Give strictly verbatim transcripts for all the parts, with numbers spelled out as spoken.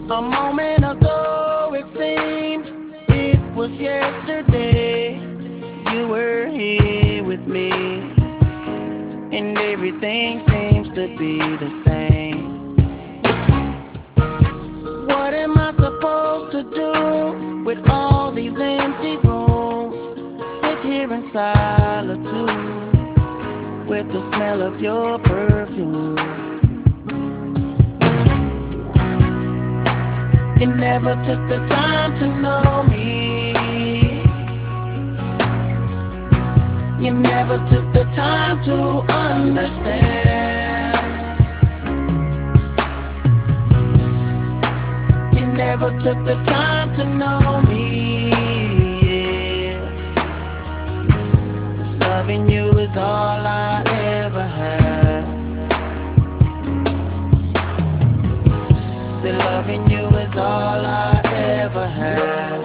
A moment ago it seemed it was yesterday. You were here with me, and everything seems to be the same. What am I supposed to do with all these empty rooms? Sit here in solitude with the smell of your perfume. You never took the time to know me. You never took the time to understand. You never took the time to know me. Yeah. 'Cause loving you is all I ever had. Say loving you is all I ever had.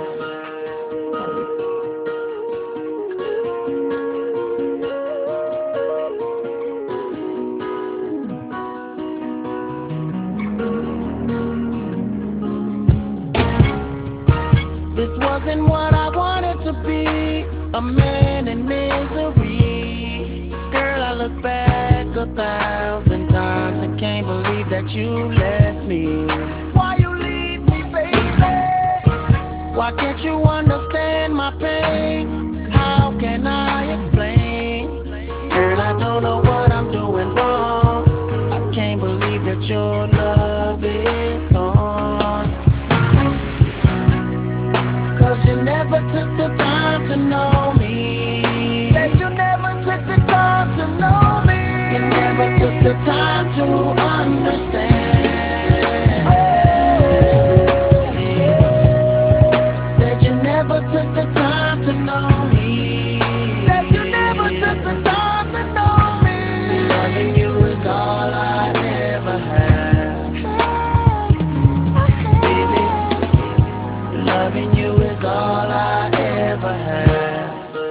This wasn't what I wanted to be, a man in misery. Girl, I look back a thousand times and can't believe that you left me. Why you leave me, baby? Why can't you understand my pain? How can I explain? Girl, I don't know what I'm doing wrong. I can't believe that your love is gone. 'Cause you never took the time to know me. Said you never took the time to know me. You never took the time to understand. Said you never took the time to know me. Said you never took the time to know me. See, loving you is all I ever had. Baby, loving you is all I ever had.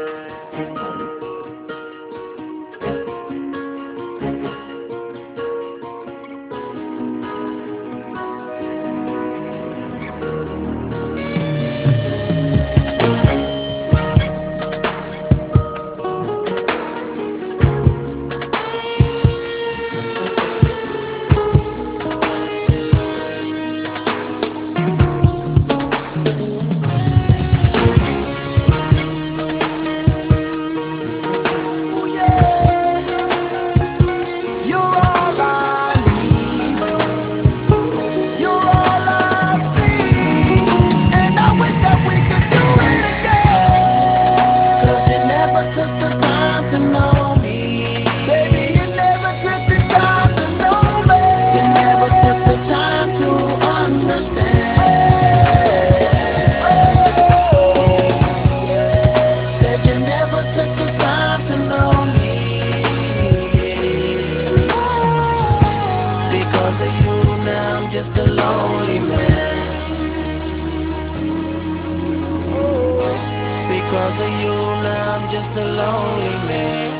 Because of you now I'm just a lonely man. Because of you now I'm just a lonely man.